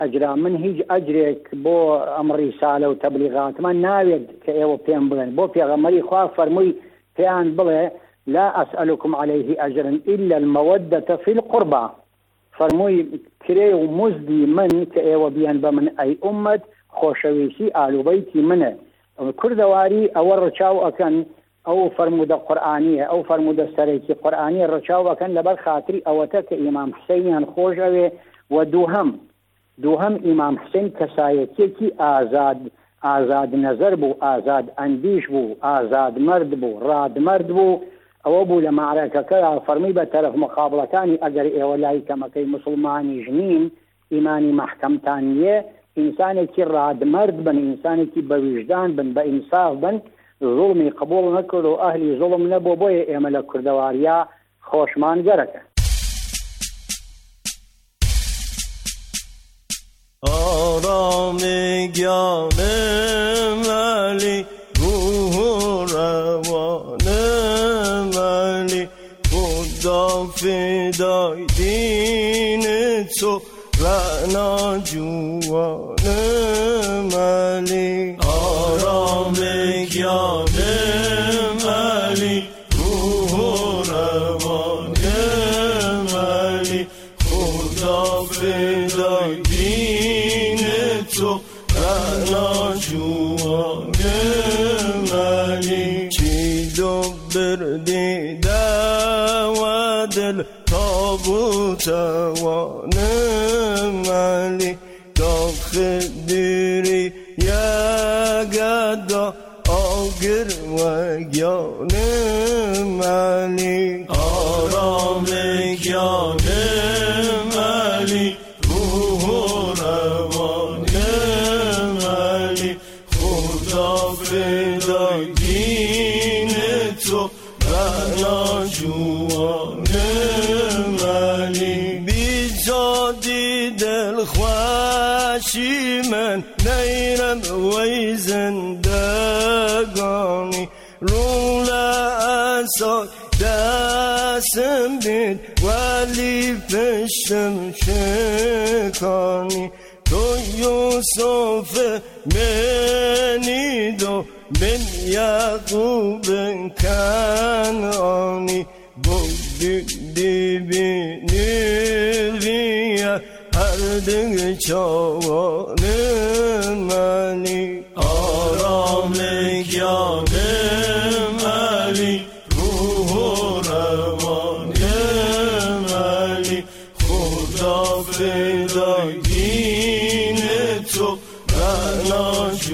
ئەجرا من هیچ ئەجرێک بۆ ئەم ڕیسالە و تەبلیغاتمان ناوێت کە ئێوە پێم بڵێن بۆ پێغەمبەری خوا فەرمووی پێیان بڵێ لا ئەسئەلوکم عەلەیه ئەجرن ئیلا المەوەدەتە فی القوربا فەرمووی کرێ و مزدی من کە ئێوە بیان بە من ئەی ئومەت خۆشەویستی ئالوبەیتی منە کوردەواری ئەوە ڕەچاو ئەکەن ئەو فەرمودە قورئانیە ئەو فەرمودە سەرەکی قورئانیە ڕەچاو ئەکەن لەبەر خاتری ئەوەتە کە ئیمام حوسەینیان خۆش ئەوێ و دووهەم ئیمام حوسەین کەسایەتێکی ئازاد نەزەر بوو، ئازاد ئەندیش بوو، ئازاد مرد بوو، ڕادمەرد بوو. ئەوە بوو لە مەعرەکەکە فەرمی بە تەرەف مقابڵەکانی ئەگەر ئێوە لای کەمەکەی مسلمانی ژنین ئیمانی مەحکەمتان نییە ئینسانێکی ڕادمەرد بن، ئینسانێکی بەویژدان بن، بە ئینساف بن، زوڵمی قبوڵ نەکرد و ئەهلی زوڵم نەبوو. بۆیە ئێمە لە کوردەواریا خۆشمان گەرەکە. آرام گیانم علی روح و روانم علی خدا فدای دین تو رعنا جوانم علی آرام گیانم علی روح و روانم علی خدا فدای تو رعنا جوانم علی چی دو بردی و دل تابوتوانم علی داخل دیری یگدا آگر و گیانم علی آرام گیانم علی روح و روانم علی خدا فدای دین تو رعنا جوانم علی بیزادی دل خوشی من نیرم وی زندگانی رول اصای دستم بید ولی پشتم شکانی تو یوسف منی دو من یعقوب کنعانی بودی بینی ویا هر دنگ چوانم علی آرام گیانم علی روح و روانم علی خدا فدای دین تو رعنا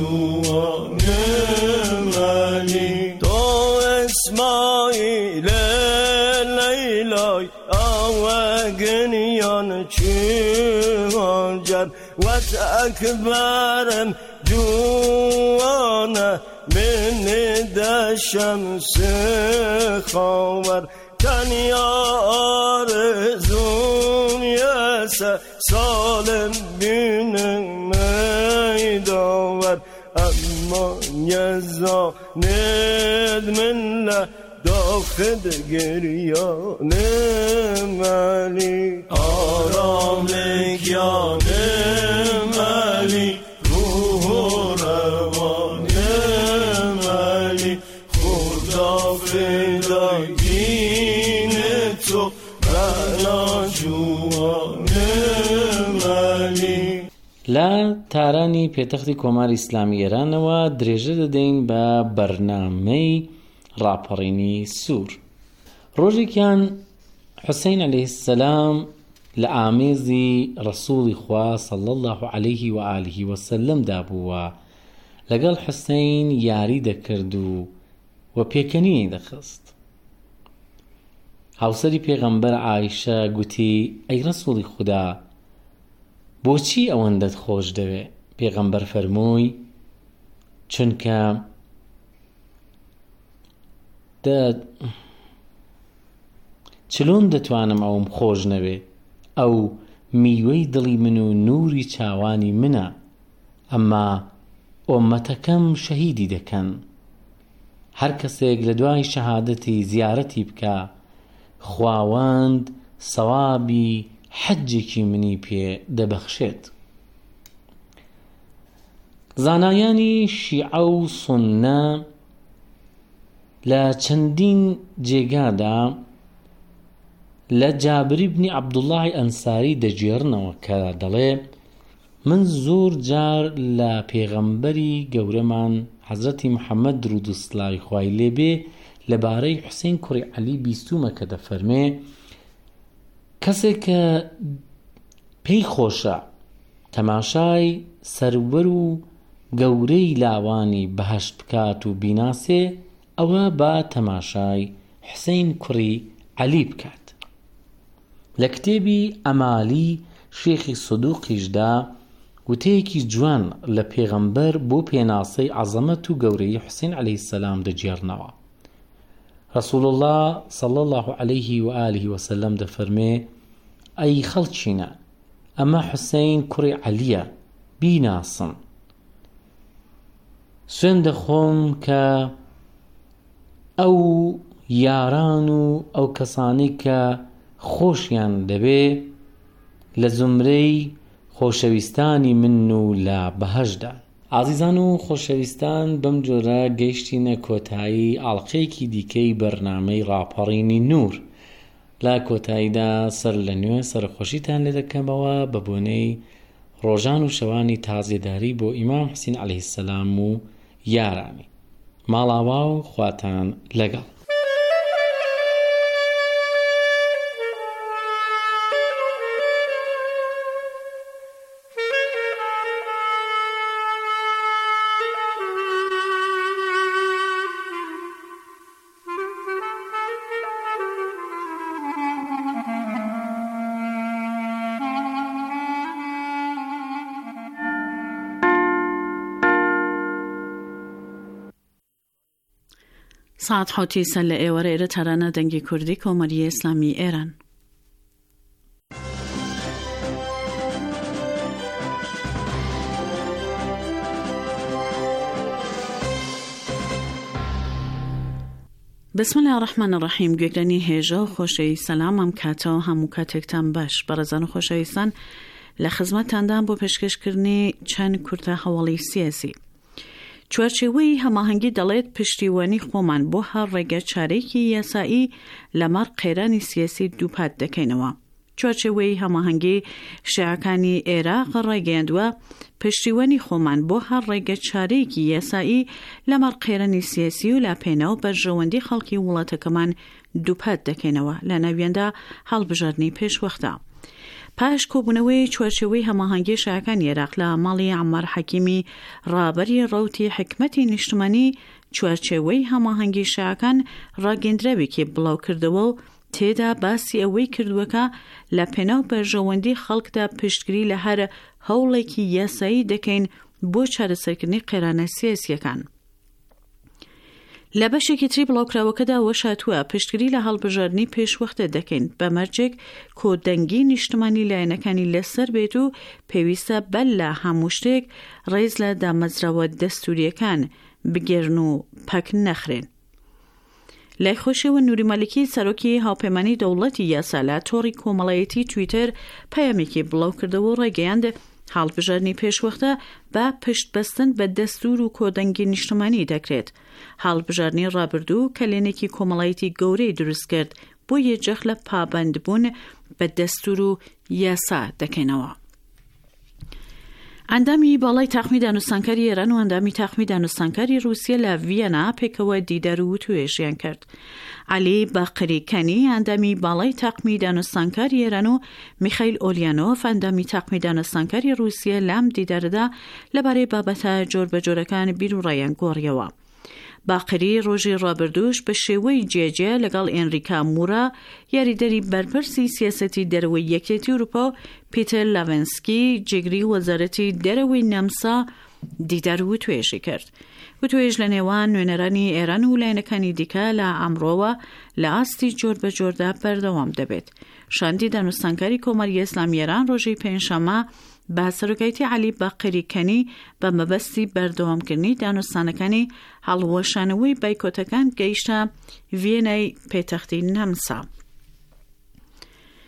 جوانم علی تو اسماعیل لیلای آوگنیان چیمان جد وات اکبرم جوانا من دشمس خاور تنیا آرزون یسه سالم بینم میداور اما یزا ندمن داخل گریانم علی آرام گیانم علی روح و روانم علی خدا فدای دین تو رعنا جوانم علی. لە تارانی پێتەختی کۆماری ئیسلامی ئێرانەوە درێژە دەدەین بە بەرنامەی ڕاپەڕینی سوور. ڕۆژێکیان حوسەین عەلەیه السەلام لە ئامێزی ڕەسووڵی خوا صلی الله عەلەیه و ئالیه وسەلەمدا بووە لەگەڵ حوسەین یاری دەکرد و پێکەنینی دەخست. هاوسەری پێغەمبەر عایشە گوتی ئەی ڕەسووڵی خودا بۆچی ئەوەندەت خۆش دەوێ؟ پێغەمبەر فەرمووی چونکە چلۆن دەتوانم ئەوم خۆش نەوێ؟ ئەو میوەی دڵی من و نووری چاوانی منە، ئەمما ئۆمەتەکەم شەهیدی دەکەن. هەر کەسێک لە دوای شەهادەتی زیارەتی بکە خواوەند سەوابی حەجێکی منی پێ دەبەخشێت. زانایانی شیعە و سونە لە چەندین جێگادا لە جابری بنی عەبدوڵڵاهی ئەنساری دەجێڕنەوە کە دەڵێ من زۆر جار لە پێغەمبەری گەورەمان حەزرەتی محەممەد درود و سڵاوی خوای لێبێ لەبارەی حوسێن کوڕی عەلی بیستومە کە دەفەرمێ کەسێک کە پێی خۆشە تەماشای سەروەر و گەورەی لاوانی بەهەشت بکات و بیناسێ ئەوە بە تەماشای حوسێن کوڕی عەلی بکات. لە کتێبی ئەمالی شێخی سودوقیشدا وتەیەکی جوان لە پێغەمبەر بۆ پێناسەی عەزەمەت و گەورەی حوسێن عەلەیهی سەلام دەجێڕنەوە. رسول الله صلى الله عليه وآله وسلم دەفەرمێ ئەی خەڵکینە ئەمە حوسێن کوڕی عەلیە بیناسن. سوێن دەخۆم کە ئەو یاران و ئەو کەسانی کە خۆشیان دەبێ لە زمرەی خۆشەویستانی من و لە بەهەشدا. عزیزان و خۆشەویستان بەم جۆرە گەیشتینە کۆتایی ئاڵقەیەکی دیکەی بەرنامەی ڕاپەڕینی نور. لە کۆتاییدا سەر لە نوێ سەرخۆشیتان لێ دەکەمەوە بە بۆنەی ڕۆژان و شەوانی تازیێداری بۆ ئیمام حوسێن عەلەیهی سەلام و یارانی. ماڵاوا و خواتان لەگەڵ. ساعت حوتی سەر لە ئێوەرە ئێرە تارانە دەنگی کوردی کۆمەریە ئیسلامی ئێران. بسم الله الرحمن الرحیم. گوێگرانی هێژە و خۆشەوی سەلام ئەم کاتەوە هەموو کاتێکتان باش. بەڕێزان و خۆشەویستان لە خزمەتتاندان بۆ پێشکەشکردنی چەند کورتە هەواڵی سیاسی. چوارچێوەی هەماهەنگی دەڵێت پشتیوانی خۆمان بۆ هەر ڕێگە چارەیەکی یاسایی لەمەڕ قەیرانی سیاسی دووپات دەکەینەوە. چوارچێوەی هەماهەنگی شیعەکانی عێراق ڕێگەیاندووە پشتیوانی خۆمان بۆ هەر ڕێگە چارەیەکی یاسایی لەمەڕ قەیرانی سیاسی و لاپێنەوە بەرژەوەندی خەڵکی وڵاتەکەمان دووپات دەکەینەوە لە ناویاندا هەڵبژاردنی پێشوەختە. پاش کۆبوونەوەی چوارچێوەی هەماهەنگی شیعەکانی عێراق لە ماڵی عەمار حەکیمی ڕابەری ڕەوتی حکمەتی نیشتمانی چوارچێوەی هەماهەنگی شیعەکان ڕاگەیەندراوێکی بڵاو کردەوە و تێدا باسی ئەوەی کردووەکە لە پێناو بەرژەوەندی خەڵکدا پشتگیری لە هەر هەوڵێکی یاسایی دەکەین بۆ چارەسەرکردنی قەیرانە سیاسیەکان. لە بەشێکی تری بڵاوکراوەکەدا وەشاتووە پشتگیری لە هەڵبژاردنی پێشوەختە دەکەین بە مەرجێک کۆدەنگی نیشتمانی لایەنەکانی لەسەر بێت و پێویستە بەل لە هەموو شتێک ڕێز لە دامەزراوە دەستوریەکان بگێرن و پەک نەخرێن. لای خۆشەوە نووری مەلیکی سەرۆکی هاوپەیمانی دەوڵەتی یاسا لە تۆڕی کۆمەڵایەتی تویتر پەیامێکی بڵاو کردەوە و ڕێگەیاند هەڵبژاردنی پێشوەختە بە پشت بەستن بە دەستور و کۆدەنگی نیشتمانی دەکرێت. هەڵبژاردنی ڕابردوو کەلێنێکی کۆمەڵایەتی گەورەی دروست کرد بۆ یەکجێخ لە پابەندبوون بە دەستور و یاسا دەکەینەوە. ئەندامی باڵای تاقمی دانوستانکاری ئێران و ئەندامی تاقمی دانوستانکاری رووسیا لە ڤیەنا پێکەوە دیدار و توێژیان کرد. علی باقری کەنی ئەندامی باڵای تاقمی دانوستانکاری ئێران و میخایل ئۆلیانۆف ئەندامی تاقمی دانوستانکاری رووسیا لام دیداردا لەبارەی بابەتە جۆربەجۆرەکان بیر و ڕایان گۆڕیەوە. باقری ڕۆژی ڕابردووش بە شێوەی جێجێ لەگەڵ ئێنریکا مورا یاریدەری بەرپرسی سیاسەتی دەرەوەی یەکێتی ئەوروپا و پیتر لاڤێنسکی جێگری وەزارەتی دەرەوەی نەمسا دیدار و توێژی کرد. وتوێژ لە نێوان نوێنەرانی ئێران و لایەنەکانی دیکە لە ئەمڕۆوە لە ئاستی جۆربەجۆردا بەردەوام دەبێت. شاندی دانوستانکاری کۆمەریە ئیسلامی ئێران ڕۆژی پێنجشەممە بە سەرۆکایەتی علی باقری کەنی بە مەبەستی بەردەوامکردنی دانوستانەکانی هەڵوەشانەوەی بایکۆتەکان گەیشتە ڤیێنای پێتەختی نەمسا.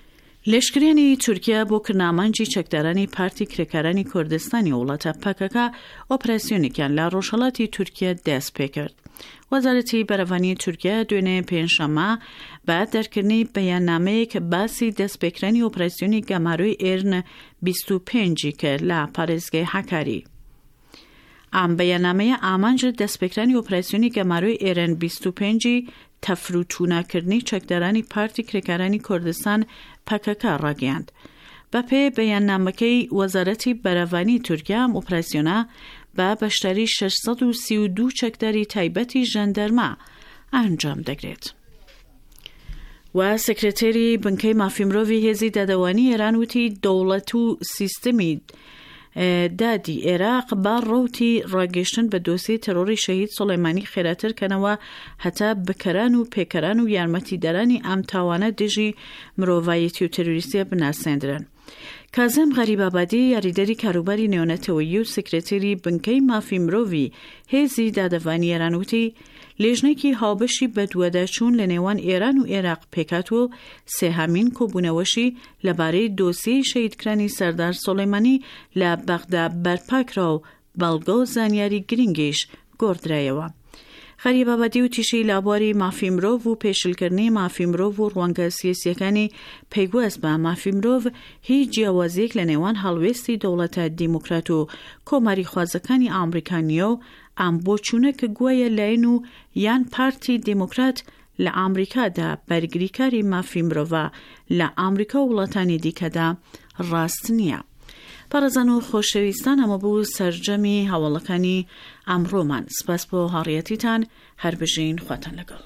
لێشکرێنی تورکیا بۆ کردنامەنجی چەکدارانی پارتی کرێکارانی کوردستانی وڵاتە پەکەکە ئۆپراسیۆنێکیان لە ڕۆژهەڵاتی تورکیا دەست پێ کرد. وەزارەتی بەرەڤانی تورکیا دوێنێ پێنجشەممە بە دەرکردنی بەیاننامەیەک باسی دەستپێکرانی ئۆپراسیۆنی گەماروی ئێرن 25 کرد لە پارێزگای حەکاری. ئەم بەیاننامەیە ئامانجە دەستپێکرانی ئۆپراسیۆنی گەماروی ئێرن 25 تەفروتوناکردنی چەکدارانی پارتی کرێکارانی کوردستان پەکەکە ڕاگەیاند. بە پێی بەیاننامەکەی وەزارەتی بەرەڤانی تورکیا ئەم ئۆپراسیۆنە بە بەشداری 632 چەکداری تایبەتی ژەندەرمە ئەنجام دەگرێت. و سکرتێری بنکەی مافی مرۆڤی هێزی دادەوانی ئێران وتی دەوڵەت و سیستەمی دادی عێراق با ڕەوتی ڕاگەشتن بە دۆسیی تەرۆری شەهید سوڵەیمانی خێراترکەنەوە هەتا بکەران و پێکەران و یارمەتیدەرانی ئەم تاوانە دژی مرۆڤایەتی و تەروریستیە بناسێندرن. کازم غەریبابادی یاریدەری کاروباری نێونەتەوەیی و سکرتێری بنکەی مافی مرۆڤی هێزی دادەوانی ئێران وتی لێژنێکی هاوبەشی بەدووەداچوون لە نێوان ئێران و عێراق پێکات و سێهامین کۆبوونەوەشی لەبارەی دۆسیەی شەهیدکرانی سەردار سوڵەیمانی لە بەغدا بەرپاکرا و بەڵگە و زانیاری گرنگیش گۆڕدرایەوە. غەریبابادی و تیشەی لابواری مافی مرۆڤ و پێشلکردنی مافی مرۆڤ و ڕوانگە سیاسیەکانی پەیوەست بە مافی مرۆڤ هیچ جیاوازیەک لە نێوان هەڵوێستی دەوڵەتە دیموکرات و کۆماری خوازەکانی ئامریکانیە و ئەم بۆچوونەکە گوایە لایەن و یان پارتی دیموکرات لە ئامریکادا بەرگریکاری مافی مرۆڤە لە ئامریکا و وڵاتانی دیکەدا ڕاست نییە. پارێزان و خۆشەویستان ئەمە بوو سەرجەمی هەواڵەکانی ئەمڕۆمان. سپاس بۆ هاڕیەتیتان، هەر بژین خواتان لەگەڵ.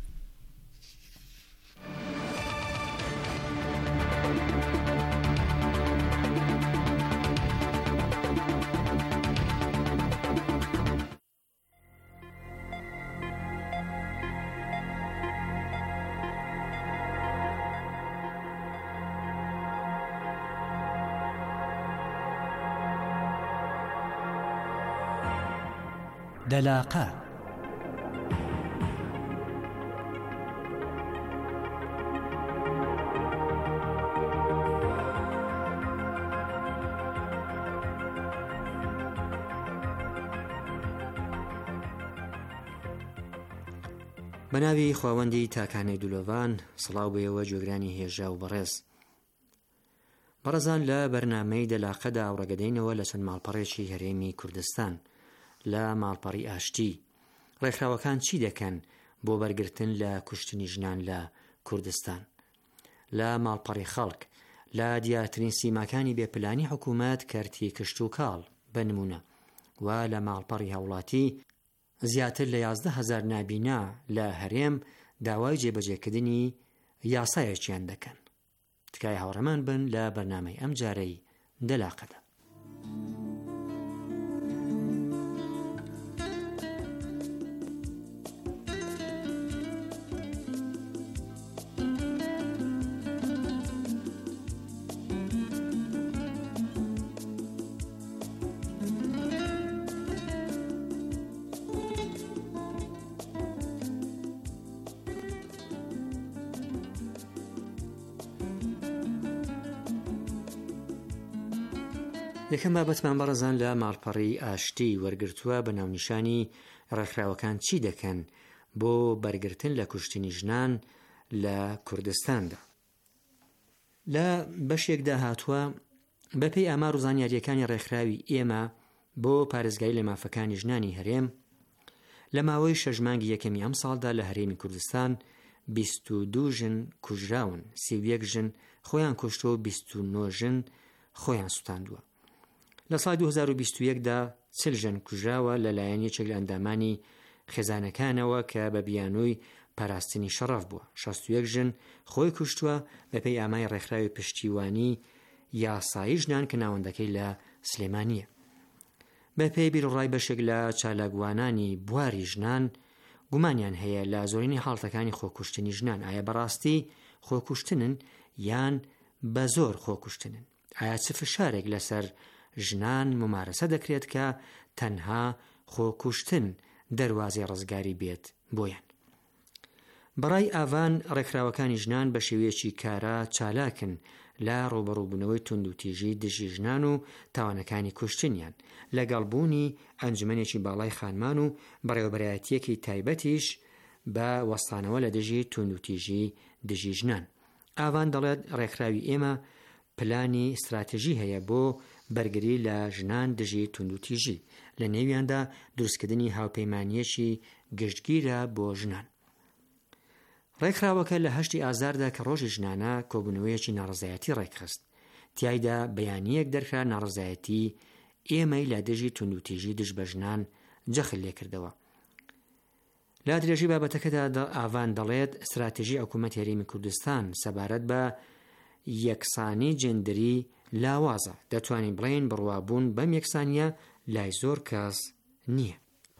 دەلاقە بەناوی خواوەندی تاکانەی دولۆڤان، سڵاو بێەوە گوێگرانی هێژا و بەڕێز. بەڕێزان، لە بەرنامەی دەلاقەدا ئاوڕەگەدەینەوە لە چەند ماڵپەڕێکی هەرێمی کوردستان. لە ماڵپەڕی ئاشتی ڕێکخراوەکان چی دەکەن بۆ بەرگرتن لە کوشتنی ژنان لە کوردستان؟ لە ماڵپەڕی خەڵک لە دیارترین سیماکانی بێپلانی حکوومەت کەرتی کشت و کاڵ بنمونە، و لە ماڵپەڕی هەوڵاتی زیاتر لە 11,000 نابینا لە هەرێم داوای جێبەجێکردنی یاسایەکیان دەکەن. تکای هاوڕێمان بن لە بەرنامەی ئەم جارەی دەلاقەدا. یەکەم بابەتمان بەڕێزان لە ماڵپەڕی ئاشتی وەرگرتووە بە ناونیشانی ڕێکخراوەکان چی دەکەن بۆ بەرگرتن لە کوشتنی ژنان لە کوردستاندا. لە بەشێکدا هاتووە بەپێی ئامار و زانیاریەکانی ڕێکخراوی ئێمە بۆ پارێزگای لە مافەکانی ژنانی هەرێم لە ماوەی 6 مانگی یەکەمی ئەم ساڵدا لە هەرێمی کوردستان 22 ژن کوژراون، 31 ژن خۆیان کوشتۆ و 29 ژن خۆیان سوتاندووە. لە ساڵی 2021دا 40 ژن کوژراوە لەلایەن یەکێک لە ئەندامانی خێزانەکانەوە کە بە بیانووی پاراستنی شەڕەف بووە. 61 ژن خۆی کوشتووە بەپێی ئامای ڕێکخراوی پشتیوانی یاسایی ژنان کە ناوەندەکەی لە سلێمانیە. بەپێی بیرڕای بەشێک لە چالاکوانانی بواری ژنان گومانیان هەیە لە زۆرینی حاڵەتەکانی خۆکوشتنی ژنان. ئایا بەڕاستی خۆکوشتنن یان بە زۆر خۆکوشتنن؟ ئایا چ فشارێک لەسەر ژنان ممارەسە دەکرێت کە تەنها خۆکوشتن دەروازەی ڕزگاری بێت بۆیان؟ بەڕای ئاوان ڕێکخراوەکانی ژنان بە شێوەیەکی کارا چالاکن لا ڕوبەڕووبوونەوەی تونند و تیژی دژی ژنان و تاوانەکانی کوشتنیان، لەگەڵبوونی ئەنجومەنێکی باڵای خانمان و بەڕێوەبەرایەتیەکی تایبەتیش بە وەستانەوە لە دژی تونند و تیژی دژی ژنان. ئاوان دەڵێت ڕێکخراوی ئێمە پلانی استراتێژی هەیە بۆ بەرگری لە ژنان دژی تونند و تیژی، لە نێویاندا دروستکردنی هاوپەیمانیەکی گشتگیرە بۆ ژنان. ڕێکخراوەکە لە 8 ئازاردا کە ڕۆژی ژنانە کۆبوونەوەیەکی ناڕزایەتی ڕێکخست. تیایدا بەیانیەک دەرکرا ناڕزایەتی ئێمەی لە دژی تونند و تیژی دژ بە ژنان جەخل لێکردەوە. لا درێژی بابەتەکەدا ئاوان دەڵێت استراتێژی حکوومەت هەرێمی کوردستان سەبارەت بە یەکسانی جێندەری لاوازە. دەتوانین بڵێن بڕوابوون بەم یەکسانیە لای زۆر کەس نییە.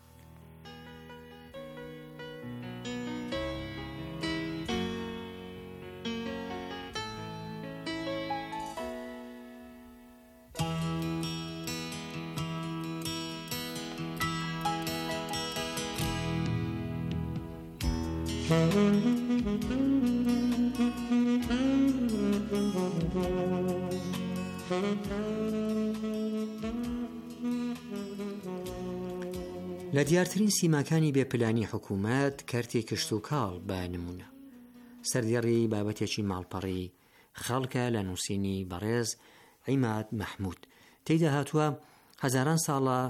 لە دیارترین سیماکانی بێپلانی حکوومەت کارتی کشت و کاڵ بە نمونە سەردێڕی بابەتێکی ماڵپەڕی خەڵکە لە نووسینی بەڕێز عیماد مەحموود. تێیدا هاتووە هەزاران ساڵە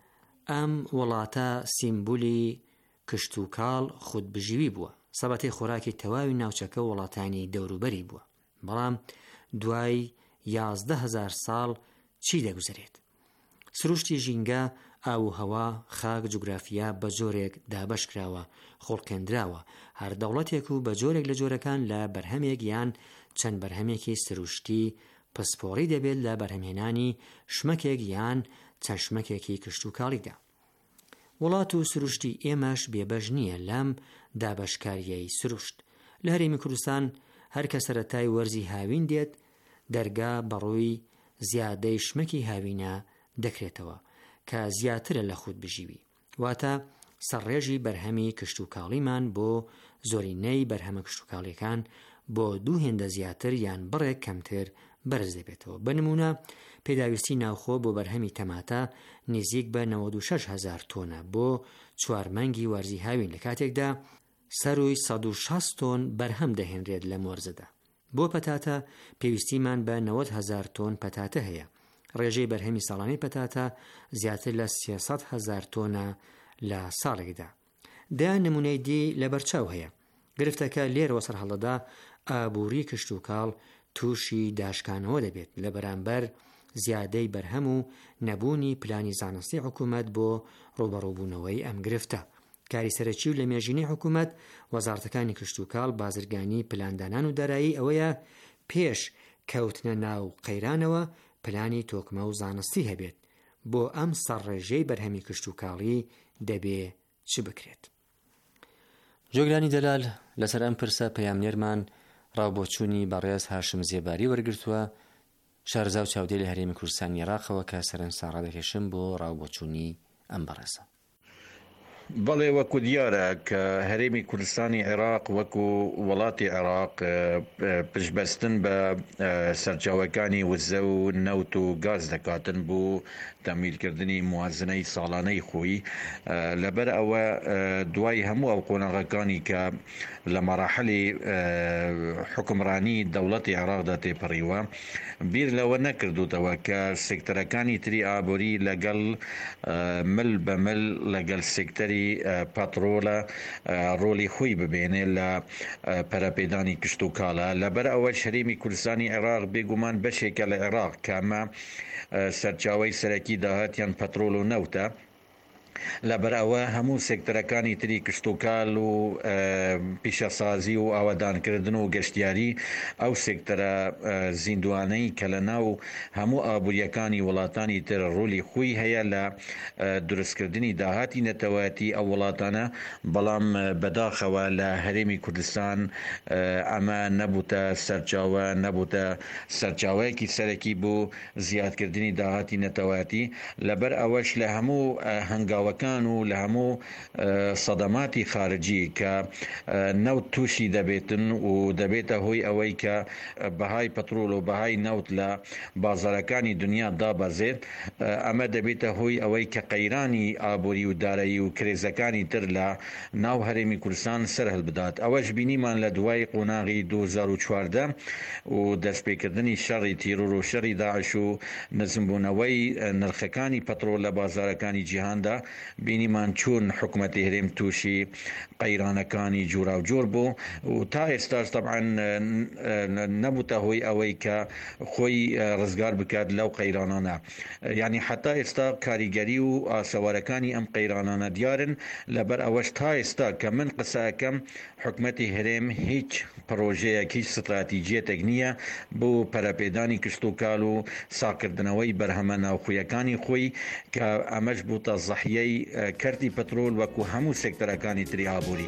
ئەم وڵاتە سیمبولی کشت و کاڵ خودبژیوی بووە، سەبەتەی خۆراکی تەواوی ناوچەکە وڵاتانی دەوروبەری بووە. بەڵام دوای 11,000 ساڵ چی دەگوزرێت؟ سروشتی ژینگە، ئاو و هەوا، خاک، جوگرافیا بە جۆرێک دابەش کراوە، خۆڵکێنراوە. هەر دەوڵەتێک و بە جۆرێک لە جۆرەکان لە بەرهەمێک یان چەند بەرهەمێکی سروشتی پسپۆڕی دەبێت لە بەرهەمهێنانی شمەکێک یان چەند شمەکێکی کشت و کاڵیدا. وڵات و سروشتی ئێمەش بێبەش نییە لەم دابەشکاریەی سروشت. لە هەرێمی کوردستان هەر کە سەرەتای وەرزی هاوین دێت دەرگا بەڕووی زیادەی شمەکی هاوینە دەکرێتەوە کە زیاترە لە خود بژیوی، واتە سەرڕێژی بەرهەمی کشت و کاڵیمان بۆ زۆرینەی بەرهەمە کشت و کاڵیەکان بۆ 2 هێندە زیاتر یان بڕێک کەمتر بەرز دەبێتەوە. بە نمونە پێداویستی ناوخۆ بۆ بەرهەمی تەماتە نزیک بە 96,000 تۆنە بۆ 4 مانگی وەرزی هاوین، لە کاتێکدا سەروی 160 تۆن بەرهەم دەهێنرێت لە مۆرزەدا. بۆ پەتاتە پێویستیمان بە 90,000 تۆن پەتاتە هەیە. ڕێژەی بەرهەمی ساڵانەی پەتاتە زیاتر لە 300,000 تۆنە لە ساڵێکدا. دا نمونەی دی لە بەرچاو هەیە. گرفتەکە لێرەوە سەرهەڵەدا ئابووری کشت و کاڵ تووشی داشکانەوە دەبێت لە بەرامبەر زیادەی بەرهەم و نەبوونی پلانی زانستی حکوومەت بۆ ڕوبەڕووبوونەوەی ئەم گرفتە. کاری سەرەکی و لە مێژینەی حکوومەت وەزارەتەکانی کشت و کاڵ، بازرگانی، پلاندانان و دارایی ئەوەیە پێش کەوتنە ناو قەیرانەوە پلانی تۆکمە و زانستی هەبێت بۆ ئەم سەرڕێژەی بەرهەمی کشت و کاڵی دەبێ چ بکرێت. جۆگرانی دەلال لەسەر ئەم پرسە پەیامنێرمان ڕاوبۆچوونی بەڕێز هاشم زێباری وەرگرتووە، شارەزا و چاودێری لە هەرێمی کوردستانی عێراقەوە کە سەرنجسان ڕادەکێشم بۆ ڕاوبۆچوونی ئەم بەڕێزە. بەڵێ وەکو دیارە کە هەرێمی کوردستانی عێراق وەکو وڵاتی عێراق پشبەستن بە سەرچاوەکانی وزە و نەوت و گاز دەکاتن بۆ تەمیرکردنی موازنەی ساڵانەی خۆی. لەبەر ئەوە دوای هەموو ئەو قۆناغەکانی کە لە مەراحلی حکمڕانی دەوڵەتی عێراقدا تێپەڕیوە بیر لەوە نەکردوتەوە کە سێکتەرەکانی تری ئابووری لەگەڵ مل بە مل لەگەڵ سێکتەری پەترۆلە ڕۆلی خۆی ببێنێ لە پەرەپێدانی کشت و کاڵە. لەبەر ئەوە هەرێمی کوردستانی عێراق بێگومان بەشێکە لە عێراق کامە سەرچاوەی سەرەکی داهاتیان پەترۆل و نەوتە. لەبەر ئەوە هەموو سێکتەرەکانی تری کشت و کاڵ و پیشەسازی و ئاوەدانکردن و گەشتیاری ئەو سێکتەرە زیندوانەی کە لە ناو هەموو ئابووریەکانی وڵاتانی تر ڕۆلی خۆی هەیە لە دروستکردنی داهاتی نەتەوەیەتی ئەو وڵاتانە. بەڵام بەداخەوە لە هەرێمی کوردستان ئەمە نەبووتە سەرچاوە، نەبووتە سەرچاوەیەکی سەرەکی بۆ زیادکردنی داهاتی نەتەوەیەتی. لەبەر ئەوەش لە هەموو هەنگاو سەرچاوەکان و لە هەموو سەدەماتی خارجی کە نەوت تووشی دەبێتن و دەبێتە هۆی ئەوەی کە بەهای پەترۆل و بەهای نەوت لە بازارەکانی دنیا دابەزێت، ئەمە دەبێتە هۆی ئەوەی کە قەیرانی ئابووری و دارایی و کرێزەکانی تر لە ناو هەرێمی کوردستان سەر هەڵبدات. ئەوەش بینیمان لە دوای قۆناغی 2014 و دەستپێکردنی شەڕی تیرۆر و شەڕی داعش و نزمبوونەوەی نرخەکانی پەترۆل لە بازارەکانی جیهاندا بینیمان چۆن حکوومەتی هەرێم تووشی قەیرانەکانی جوورا و جۆر بوو و تا ئێستاش طبعاً نەبووتە هۆی ئەوەی کە خۆی ڕزگار بکات لەو قەیرانانە. یعنی حتا ئێستا کاریگەری و ئاسەوارەکانی ئەم قەیرانانە دیارن، لەبەر ئەوەش تا ئێستا کە من قسەکەم حکوومەتی هەرێم هیچ پرۆژەیەک هیچ ستراتیجیەتێک نییە بۆ پەرەپێدانی کشت و کال و ساکردنەوەی بەرهەمە ناوخۆیەکانی خۆی کە ئەمەش بووتە زەحیەی کەرتی پەترۆل وەکو هەموو سێکتەرەکانی تری ئابووری.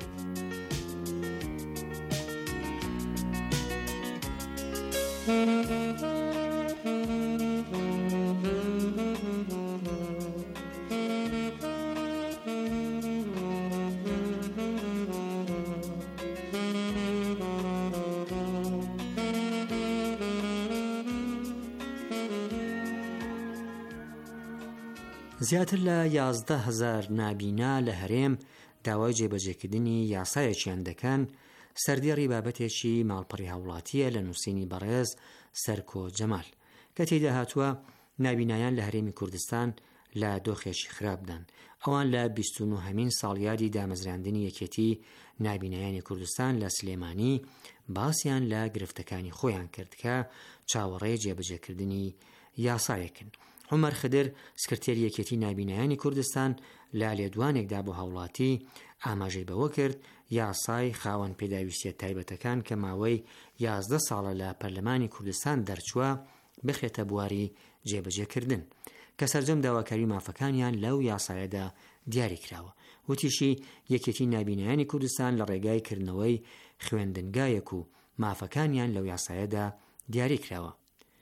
زیاتر لە 11,000 نابینا لە هەرێم داوای جێبەجێکردنی یاسایەکیان دەکەن. سەردێڕی بابەتێکی ماڵپەڕی هاوڵاتیە لە نووسینی بەڕێز سەرکۆ جەمال کە تێیدا هاتووە نابینایان لە هەرێمی کوردستان لە دۆخێکی خراپدان. ئەوان لە 29مین ساڵیادی دامەزراندنی یەکێتی نابینایانی کوردستان لە سلێمانی باسییان لە گرفتەکانی خۆیان کرد کە چاوەڕێی جێبەجێکردنی یاسایەکن. عومەر خدر سکرتێری یەکێتی نابینایانی کوردستان لە لێدوانێکدا بۆ هاوڵاتی ئاماژەی بەوە کرد یاسای خاوەن پێداویستیە تایبەتەکان کە ماوەی 11 ساڵە لە پەرلەمانی کوردستان دەرچووە بخێتە بواری جێبەجێکردن کە سەرجەم داواکاری مافەکانیان لەو یاسایەدا دیاری کراوە. وتیشی یەکێتی نابینایانی کوردستان لە ڕێگای کردنەوەی خوێندنگایەک و مافەکانیان لەو یاسایەدا دیاری کراوە.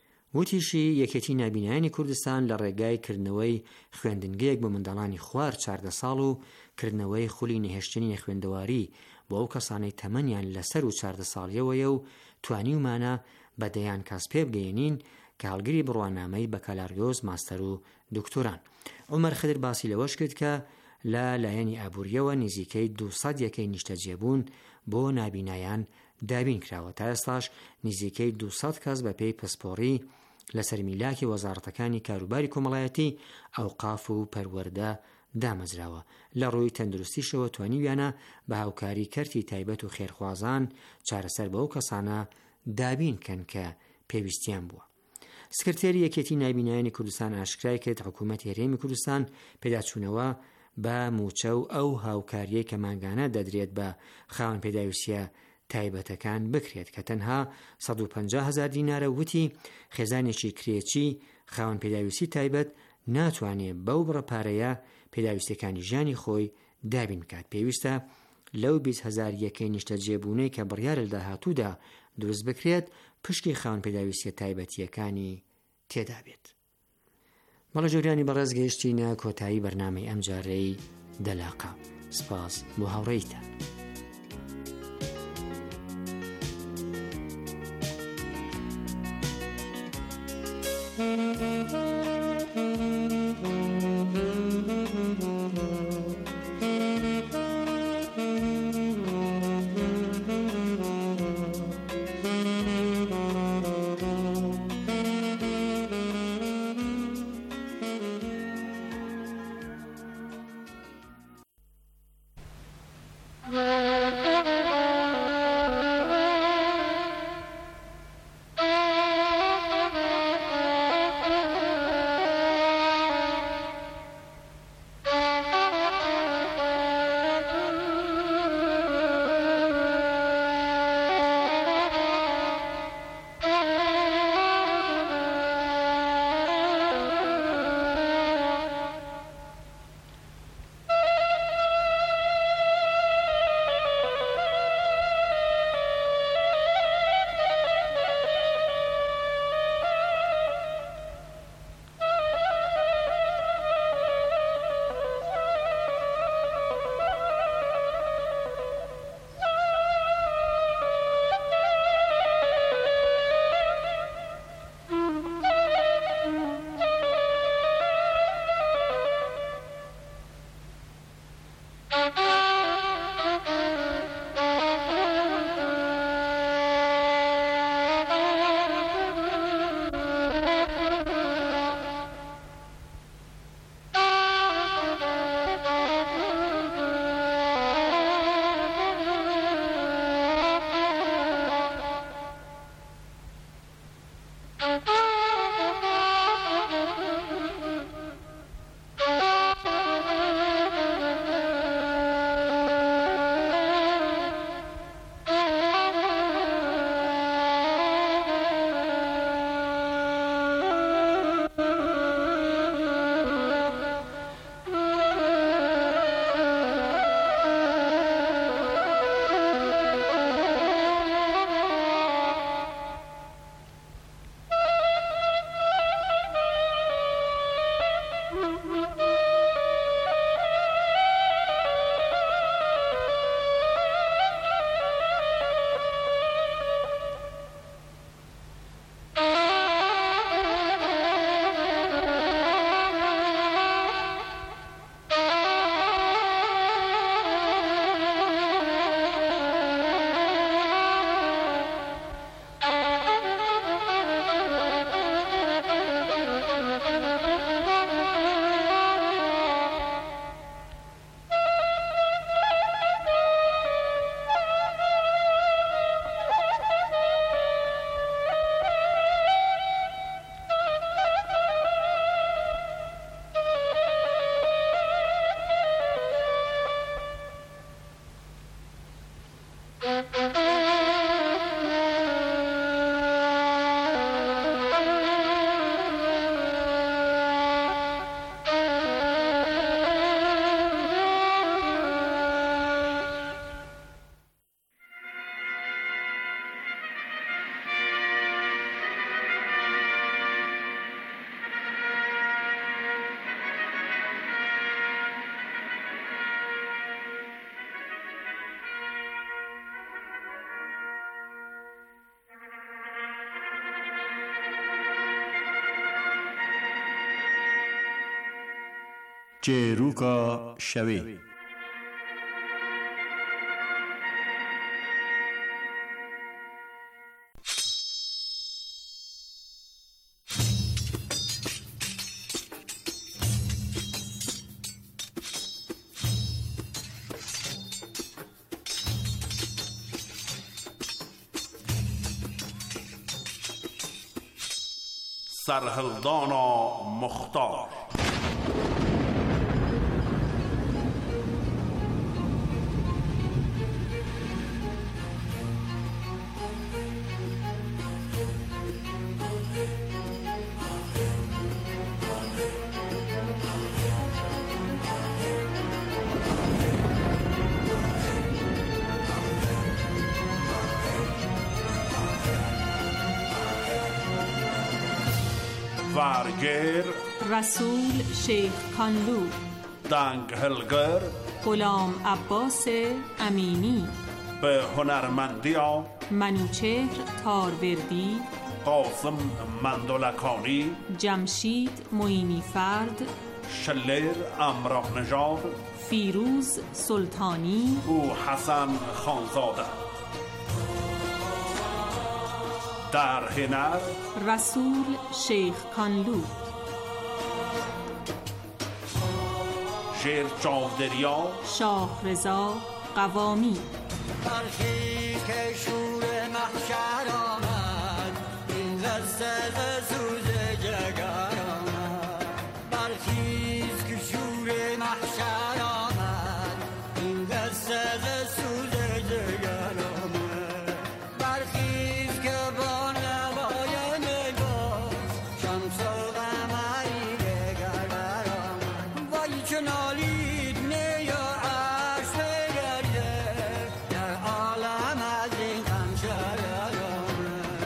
وتیشی یەکێتی نابینایانی کوردستان لە ڕێگای کردنەوەی خوێندنگەیەک بە منداڵانی خوار 14 ساڵ و کردنەوەی خولی نەهێشتنی خوێندەواری بۆ ئەو کەسانەی تەمەنیان لەسەر و 14 ساڵیەوەیە و توانیومانە بە دەیان کاس پێ بگەێنین کە هەڵگری بڕوانامەی بەکالارگۆز ماستەر و دکتۆران. عومەر خدر باسی لەوەش کرد کە لە لایەنی ئابووریەوە نزیکەی 200 یەکەی نیشتەجێبوون بۆ نابینایان دابین کراوە. تا ئێستاش نزیکەی 200 کەس بە پێی پسپۆڕی لەسەر میلاکی وەزارەتەکانی کاروباری کۆمەڵایەتی ئەوقاف و پەروەردە دامەزراوە. لە ڕووی تەندروستیشەوە توانیویانە بە هاوکاری کەرتی تایبەت و خێرخوازان چارەسەر بەو کەسانە دابین کەن کە پێویستیان بووە. سکرتێری یەکێتی نابینایانی کوردستان ئاشکرای کرد حکوومەتی هەرێمی کوردستان پێداچوونەوە بە موچە و ئەو هاوکاریەی کە ماگانە دەدرێت بە خاوەن پێداویستیە تایبەتەکان بکرێت کە تەنها 150,000 دینارە. وتی خێزانێکی کرێکی خاوەن پێداویستی تایبەت ناتوانێت بەو بڕەپارەیە پێداویستەکانی ژیانی خۆی دابین بکات. پێویستە لەو 20,000 یەکەی نیشتەجێبوونەی کە بڕیارە لە داهاتوودا دروست بکرێت پشکی خاوەن پێداویستیە تایبەتیەکانی تێدا بێت. بەڵە جۆریانی بەڕێز گەیشتینە کۆتایی بەرنامەی ئەم جارەی دەلاقا. سپاس بۆ هاوڕێیتان. Yeah. چێروکە شەوێ. سرهلدانا مختار. وارگر رسول شیخ کانلو، دنگ هلگر غلام عباس امینی، به هنرمندی منوچهر تاروردی، قاسم مندلکانی، جمشید معینی فرد، شلر امراه نژاد، فیروز سلطانی او حسن خانزاده. در هنر رسول شیخ کانلو، شیر چاودریا شاه رضا قوامی. برخی که شور محشر آمد، این دسته سوز جگر آمد. برخیز که شور محشر آمد، این دسته سوز جگر آمد. برخیز که با نوای نگاز، شمس و قمری دگر برآمد. وای چه نالید نی و عرش بگرده، در عالم از این غم شرر آمد.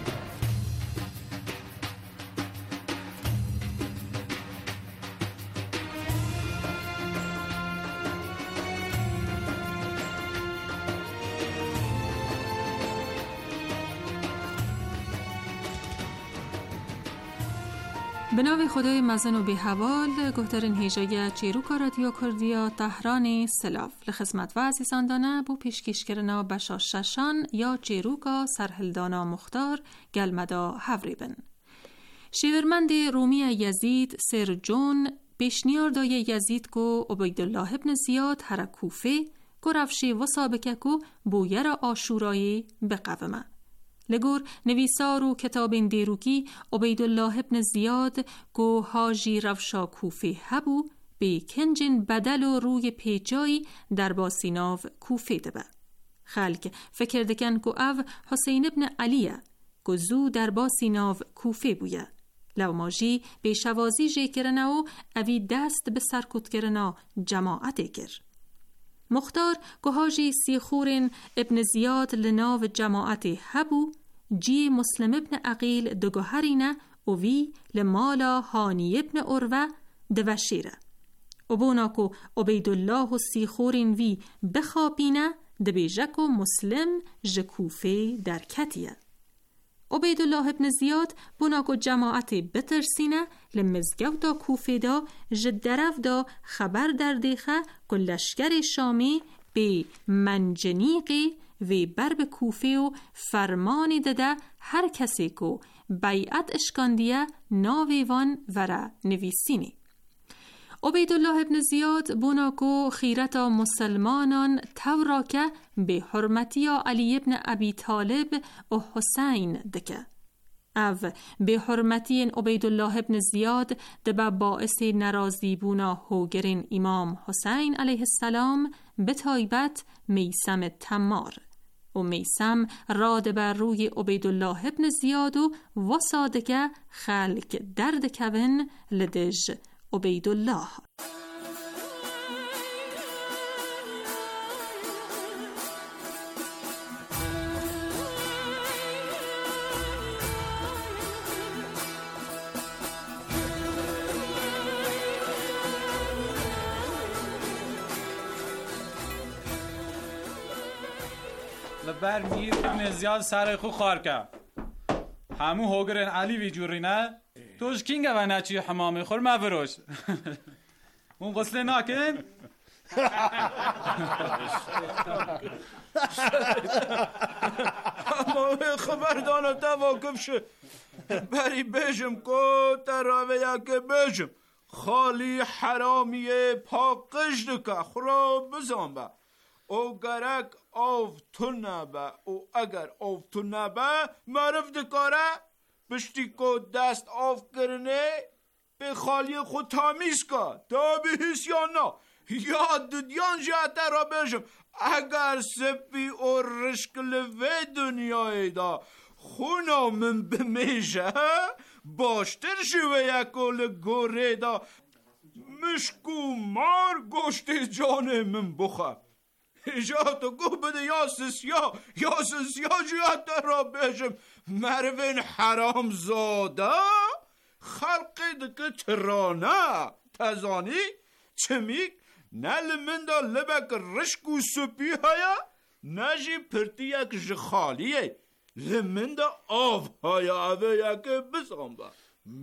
به نام خدای مزن و بی‌حوال گهترین هیجای چیروکا رادیو کردیا تهران سلاف لخدمت و عزیزاندانه بو پیشکشکرنا بشا ششان یا چیروکا سرهلدانا مختار گلمدا هوریبن. شیورمند رومی یزید سر جون پیشنیاردای یزید کو عبیدالله ابن زیاد هر کوفه کو رفشی و سابکه کو بویر آشورایی بقومه. لگور نویسار و کتاب دیروکی عبیدالله ابن زیاد گو حاجی رفشا کوفه هبو به کنجن بدل و روی پیجایی در باسیناو کوفه دبه. خلق فکر دکن گو او حسین ابن علیه گو زو در باسیناو کوفه بویه. لو ماجی به شوازی جه کرنه و اوی دست به سرکت کرنه جماعت کر. مختار گو حاجی سیخورن ابن زیاد لناو جماعت هبو جی مسلم ابن عقیل دگوهرینه اوی لمالا هانی ابن اروه دوشیره. و بوناکو عبیدالله و سیخورین وی بخابینه دبیجک و مسلم جکوفه در کتیه. عبیدالله ابن زیاد بوناکو جماعت بترسینه لمزگو دا کوفه دا جدرف دا خبر در دیخه که لشکر شامی به منجنیقی و برب کوفه و فرمانی داده هر کسی که بیعت اشکاندیه ناویوان وره نویسینی. عبیدالله ابن زیاد بوناکو خیرتا مسلمانان تورا که به حرمتی علی ابن ابی طالب و حسین دکه. او به حرمتی عبیدالله ابن زیاد دبا باعث نرازی بونا هوگرین امام حسین علیه السلام به تایبت میسم تمار و میسم راد بر روی عبیدالله ابن زیاد و وسادکه خلق درد کون لدج عبیدالله. لبر میر ابن زیاد سر خو خار که همو هوگرن علی وی جوری نه توش کینگه و نچی حمامه خور مفروش اون غسله ناکن اما خبردانم تواقف شه بری بجم کو تراوه یا که بجم خالی حرامیه پاقش دکه خورا بزن با او گرک آف تو نبه او اگر آف تو نبه معرف دکاره بشتی که دست آف کرنه به خالی خود تامیز که تا به حسیانا یا دودیان جاته را بشم اگر سپی و رشکل و دنیای دا خونا من بمیشه باشتر شوه یکول گوره دا مشکو مار گوشت جان من بخواه اجاتو گو بده یا سسیا جاته را بشم مروین حرام زاده خلقی دکه ترانه تزانی چمیک نل من دا لبک رشک و سپی هیا نجی پرتی یک جخالیه لمن دا آف هیا اوه یک بزن با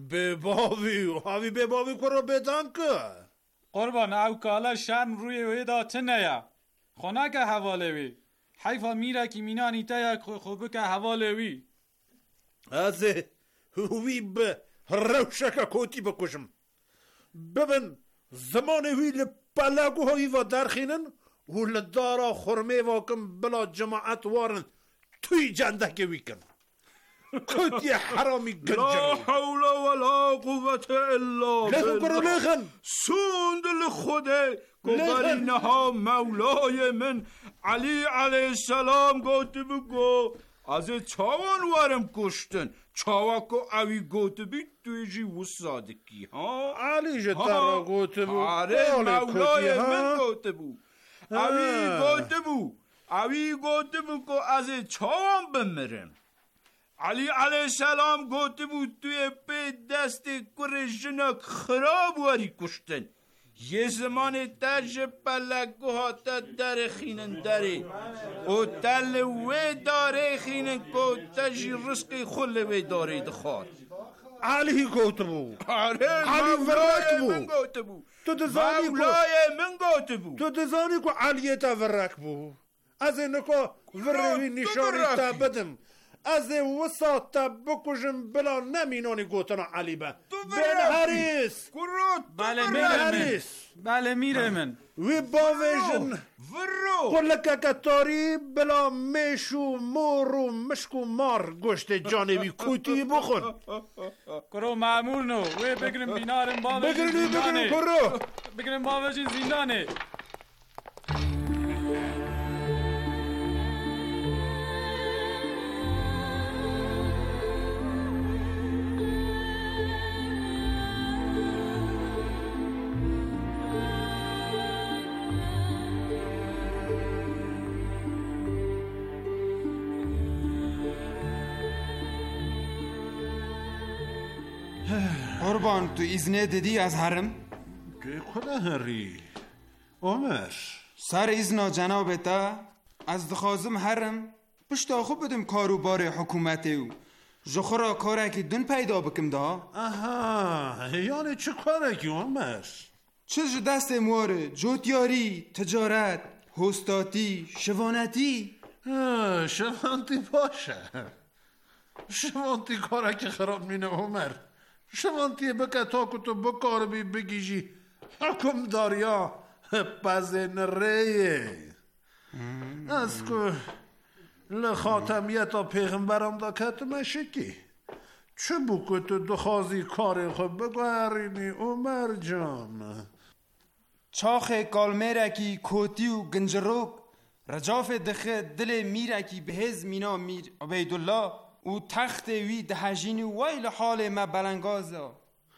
بباوی بباوی کرو بدن که قربان او کالا شرم روی ویدا تنیا خونه که حواله وی حیفا میره که مینانی تا یک خوبه که حواله وی از وی به روشک کوتی بکشم ببین زمان وی لپلگو هایی و درخینن و لدارا خرمه واکم بلا جماعت وارن توی جنده وی کن کوتی حرامی گنجر لا حول ولا قوة الا بالله لخن سوند لخوده گوبرینه ها مولای من علی علیه السلام گوته بگو از چاوان وارم کشتن چاوکو اوی گوته بی توی جی وسادکی ها علی جتر گوته بو آره مولای من گوته بو اوی گوته بو که از چاوان بمرم علی علیه السلام گوته بود توی به دست کر جنک خراب واری کشتن یه زمان ترج پلگو ها تا در خینن داره و تل وی داره خینن که تجی رزق خل وی داره دخواد علی گوته بود آره مولای من گوته بود تو دزانی که علی تا ورک بود از اینو که وروی نشانی تا بدم از وسط بکشم بلا نمینانی گوتنا علی به بن حریس بله میره من وی باویجن قلکه کتاری بلا میشو مورو مشکو مار گوشت جانوی کوتی بخون کرو معمول نو وی بگرم بینارم باویجن زندانه بگرم باویجن زندانه قربان تو ایزنه دیدی از حرم؟ که خدا هری عمر سر ایزنا جناب تا از دخوازم هرم پشتا خوب بدم کارو بار حکومت او جخورا کاره که دون پیدا بکم دا. آها یعنی چه کاره که عمر؟ چه دست مواره جوتیاری تجارت هستاتی شوانتی. شوانتی باشه شوانتی کاره که خراب مینه عمر. شوانتی بکه تا که تو بکار بی بگیجی حکم داریا بزن ریه از که لخاتمیت پیغمبرم دا کتمه شکی چه بو که تو دخوازی کاری خود بگوهرینی عمر جان؟ چاخ کالمیرکی کوتی و گنجروک رجاف دخه دل میرکی بهز مینا میر عبیدالله و تخت وی دهجینی ویل حال ما بلنگازا.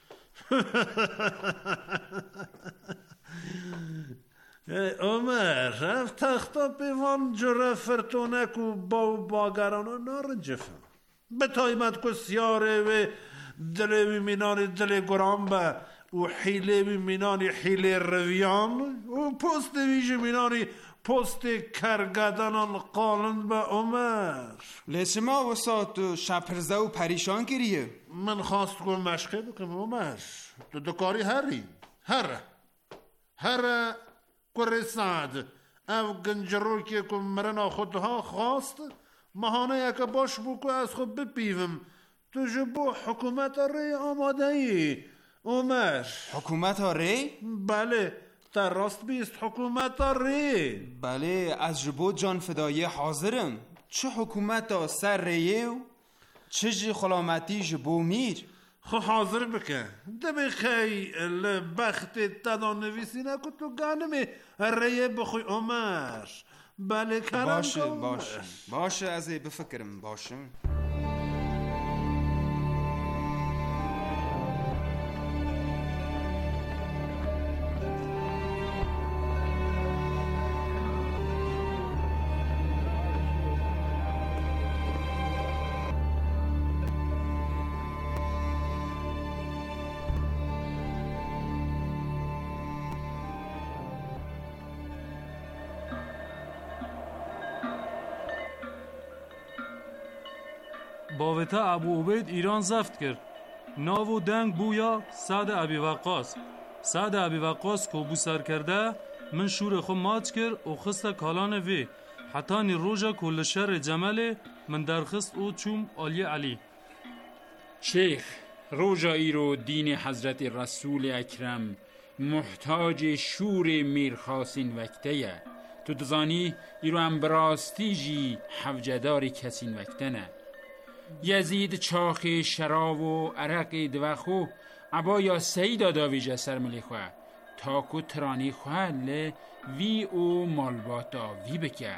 عمر رفت تختا پیوان جره فرتونک و باگرانو نارنجفم به تایمت که سیاره و دل مینانی دل گرام به و حیله مینانی حیله رویان و پست ویج مینانی پست کرگدنان قالند به عمر. لیش ما وسط شپرزه و پریشان کریه. من خواست که مشقه بکم عمر تو دکاری هر کرساد او گنجرو که مرنا خودها خواست مهانه یک باش بو از خود بپیوم تو جبو حکومت ری آماده ای عمر. حکومت ری؟ بله در راست بیست حکومت ری. بله از جبو جان فدایی حاضرم. چه حکومت سر ریو چه جی خلامتی جبو میر خو حاضر بکن دبی خی لبخت تدان نویسی نکو تو گانمی ریه بخوی عمر. بله کرم باشه از بفکرم باشه. باوتا ابو عبید ایران زفت کرد ناو و دنگ بویا سعد ابی وقاص. سعد ابی وقاص که بو سر کرده من شور خو ماچ کرد و خسته کالان وی حتی نی روژا کل شر جمله من درخست او چوم آلی علی. شیخ روژا ایرو دین حضرت رسول اکرم محتاج شور میرخاسین وقته تو دزانی ایرو هم براستی جی حوجدار کسین وقته نه. یزید چاخ شراب و عرق دوخو عبا یا سیدا داویجه سر ملیخواه تاکو ترانی خواه وی او مالباتا وی بکه.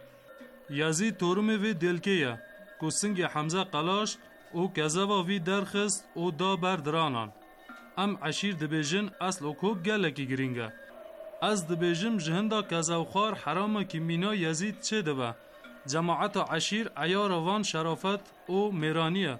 یزید تورم وی دلکه یا کسنگ حمزه قلاش او کذبا وی درخست او دا بردرانان ام عشیر دبیجن اصل او کو گلکی گرینگه از دبیجم جهنده کذوخوار حرامه که مینا یزید چه دبه جماعت عشیر عیار وان شرافت او میرانیه.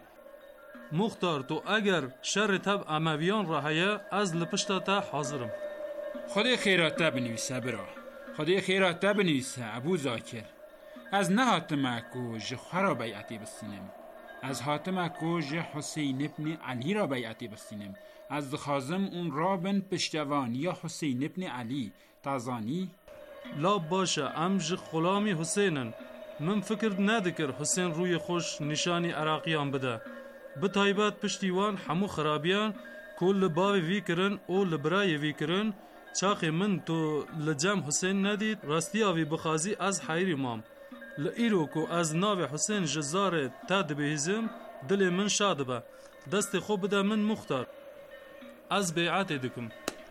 مختار تو اگر شر تب امویان راهیه از لپشتا تا حاضرم. خدای خیراته بنویسه برا خدای خیراته بنویسه ابو زاکر از نه حاتمه کو جخوا را بیعتی بستینم از حاتمه کو جه حسین ابن علی را بیعتی بستینم از دخازم اون را بن پشتوانی یا حسین ابن علی تازانی لا باشه ام جه غلامی حسینن من فکر ندکر حسین روی خوش نشانی عراقیان بده به تایبت پشتیوان همو خرابیان کل باوی وی کرن او لبرای وی کرن چاخ من تو لجم حسین ندید راستی آوی بخازی از حیری مام لئیرو کو از ناو حسین جزار تاد بهیزم دل من شاد با دست خوب بده من مختار از بیعت دکم.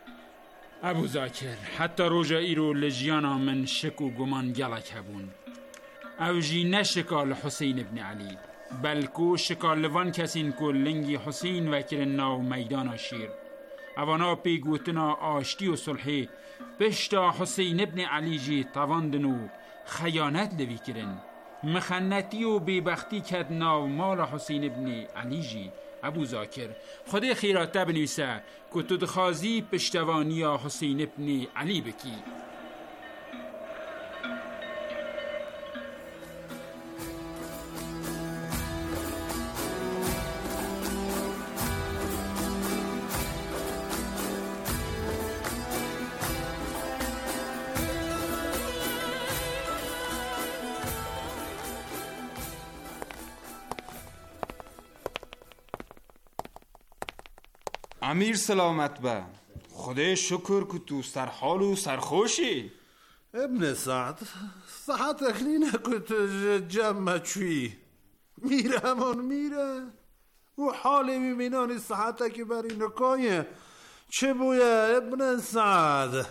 ابو زاکر حتی روژا ایرو لجیانا من شک و گمان گلک هبون او جی نشکال حسین ابن علی بلکو شکال لوان کسین کو لنگی حسین وکر ناو میدان شیر اوانا پیگوتنا آشتی و صلحی بشتا حسین ابن علی جی تواندنو خیانت لوی کرن مخنتی و بیبختی کد ناو مال حسین ابن علی جی ابو زاکر خودی خیرات بنویسه که تو دخوازی پشتوانی حسین ابن علی بکی. امیر سلامت به، خدای شکر که تو سرحال و سرخوشی. ابن سعد صحت اخلی نکت جمع چوی میره همون میره و حال میبینانی صحت که بری نکایه چه بویه ابن سعد؟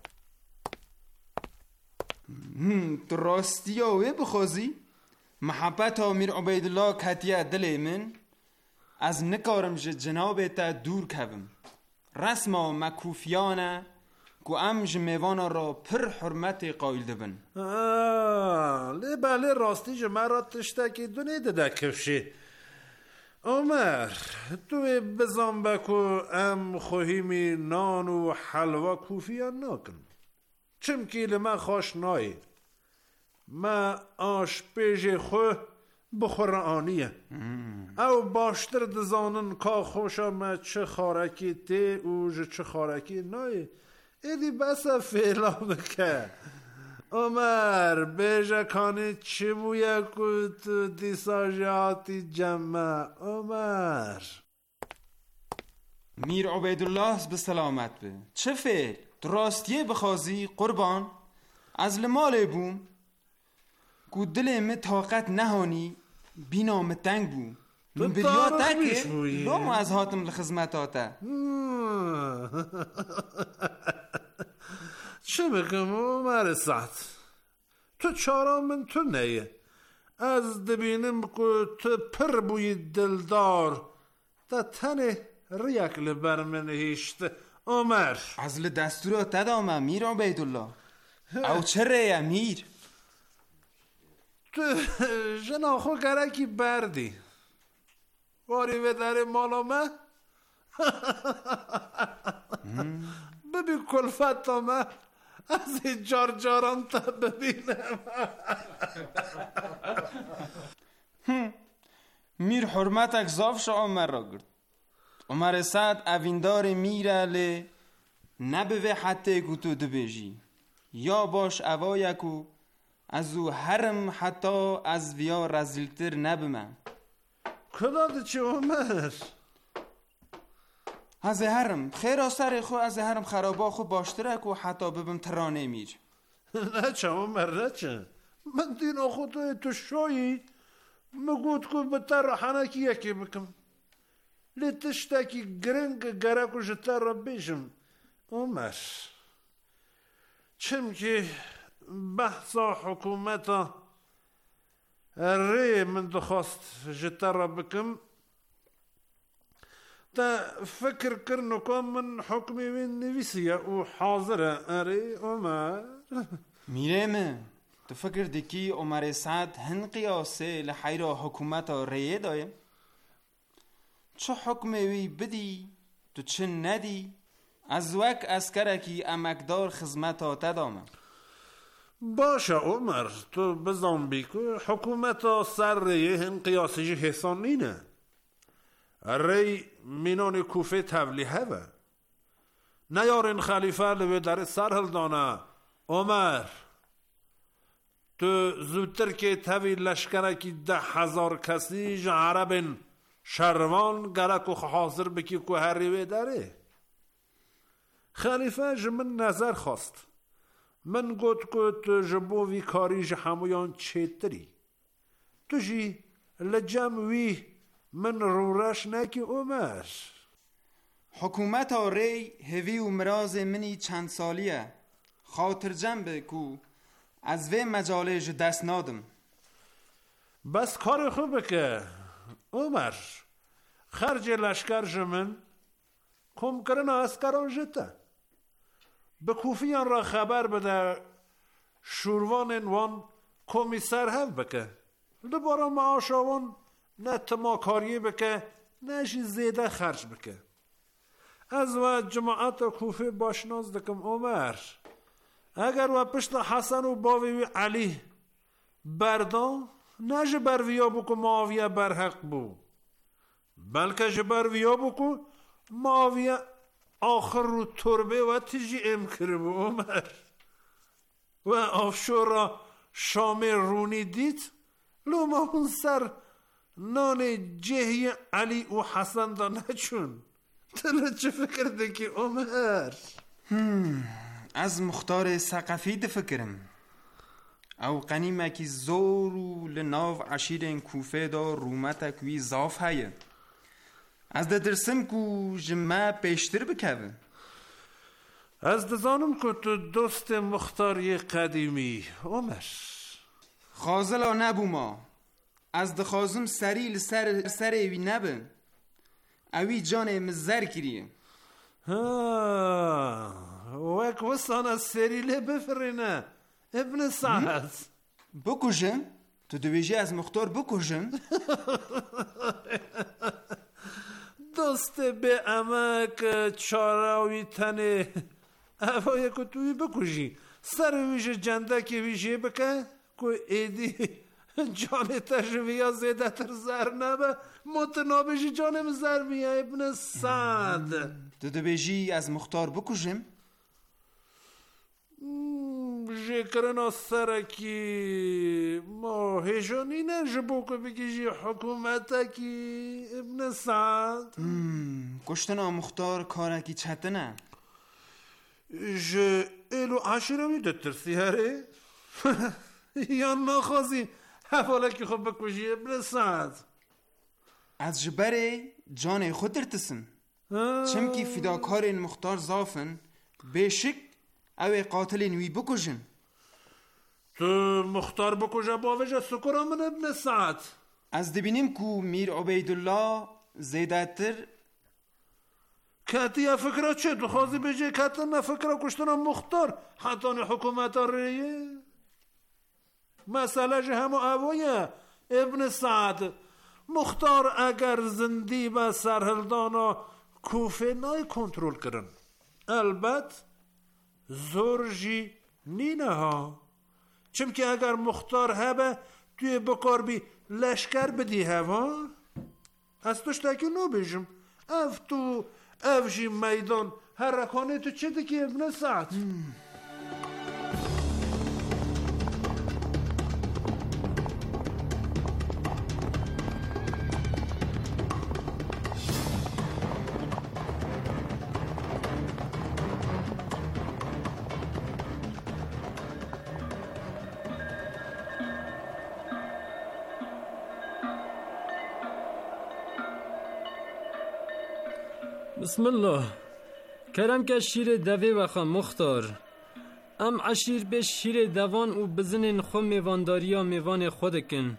تو راستی اوه بخوزی محبت امیر عبیدالله کتیه دل من از نکارم جناب تا دور کبم رسم مکوفیانه که امج میوانا را پر حرمت قایل دبن. لی بله راستی جمع را تشتکی دونه دده کفشی عمر تو بزن بکو ام خوهیمی نان و حلوا کوفیان نکن چمکی لما خوش نای ما آش پیج خواه بخور آنیه او باشتر دزانن که خوشا ما چه خارکی تی و چه خارکی نای ایدی بسا فیلا بکه عمر بیجا کانی چی بویا که تو دیسا جاتی جمع عمر میر عبیدالله به سلامت به چه فیل راستیه بخوازی قربان از لماله بوم که دل می طاقت نهانی بینا متنگ بو من بریا تکه لوم از هاتم لخزمت آتا چه بگم عمر سعد تو چارام من تو نیه از دبینم که تو پر بوی دلدار تا تن ریک لبر من هیشت عمر از لدستورات تدامه میر عبیدالله او چه ریه میر تو جناخو گرکی بردی واری به در مالامه ببین کلفت ما از این جارم تا ببینم میر حرمت اکزاف شا عمر را گرد عمر سعد اویندار میره لی نبوه حتی که تو دبیجی یا باش اوایکو از او حرم حتی از ویا رزیلتر نبمن کداد چه عمر؟ از حرم خیر سر خو از حرم خرابا خو باشترک و حتی ببم ترانه میر نه چه عمر نه چه من دین خود تو شایی مگود که بتر حنکی یکی بکم لیتشتاکی گرنگ گرک و جتر را بیشم عمر چم که بحثا حکومتا ری من دخواست جتر را بکم تا فکر کرنو که من حکمی وین نویسیه و حاضره اری عمر میره من تو فکر دیکی عمر سعد هن قیاسه لحیرا حکومتا ریه دایم چه حکمی وی بدی تو چه ندی از وک اسکرکی امکدار خزمتا تدامه باشه عمر تو بزن بیکو حکومتا سر ریه هن قیاسه حسان نینه ری مینان کوفه تبلیحه و نیارین خلیفه لوی در سرحل دانه عمر تو زودتر که تاوی لشکره که 10,000 کسی عربن شروان گرک و حاضر بکی که هر ریوه داره خلیفه جمن نظر خواست من گوت که تو جبو وی کاری جهمویان چیتری تو جی لجم وی من رورش نکی عمر حکومت ری هوی و مراز منی چند سالیه خاطر جنبه کو از وی مجالج دست نادم بس کار خوبه که عمر خرج لشکر جمن کم کرن اسکران جته به کوفیان را خبر بده شوروان وان کمیسر هف بکه دوباره معاشوان نه تماکاریه بکه نشی زیده خرج بکه. از و جماعت کوفه باشناز دکم عمر اگر و پشت حسن و باوی علی بردان نه بر ویا بکو معاویه برحق بو، بلکه بر ویا بکو معاویه آخر رو تربه و تجی امکر بو عمر. و آفشورا شام رونی دید لوما اون سر نان جهی علی و حسن دا نچون. تلا چه فکر دکی عمر؟ از مختار ثقفی ده فکرم او قنیمه کی زورو لناو عشیرین کوفه دا رومتک وی زاف هایه از ده درسم کو جمعه پیشتر بکوه. از دزانم که تو دوست مختاری قدیمی عمر. خازلا نبو ما از دخوازم سریل سر اوی نبن اوی جان مزر کریه. وک وسانا سریله بفرینه ابن سعد. بکشم؟ تو دویجی از مختار بکشم؟ دوست به امک چاراوی تنه اوه که توی بکشی سر ویش جنده که ویشه بکه که ایدی جان تشویه زیده تر زر نبه متنابشی جانم زر بیه ابن سعد. تو بیجی از مختار بکشم؟ جکرنا سرکی ما هجانی نجبو که بگیجی حکومتا کی ابن سعد. کشتنا مختار کارکی چطنه؟ ایلو عشیروی دترسی هره؟ یا نخوازی حفالکی خود بکشی ابن سعد. از جبره جان خود درتسن چمکی فداکار این مختار زافن بشک او قاتل نوی بکشن. تو مختار بکشه باوجه سکرا من ابن سعد. از دبینیم کو میر عبیدالله زیده تر کتی فکره چه؟ تو خوازی بجه کتی نفکره کشتنا مختار حتی حکومت ریه مسئله جه همو اوایه ابن سعد. مختار اگر زندی و سرهلدانا کوفه نای کنترول کرن البته زور جی نینه ها چمکه اگر مختار هبه توی بکار بی لشکر بدی هوا از توش تاکی نو بیشم اف تو اف جی میدان حرکانه تو چه دکی ابن سعد. بسم الله کرم که شیر دوی وخا مختار ام عشیر به شیر دوان و بزنین خو میوانداریا میوان خودکن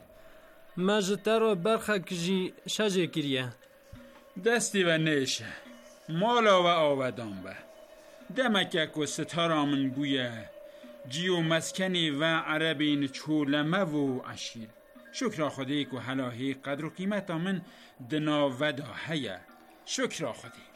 مجتر و برخه کجی شجه کریه دستی و نیشه مالا و آودان به دمکک و ستارامن بویه جیو مسکنی و عربین چولمه و عشیر شکر خودی که حلاهی قدر و قیمت من دنا ودا هیه شکر خودی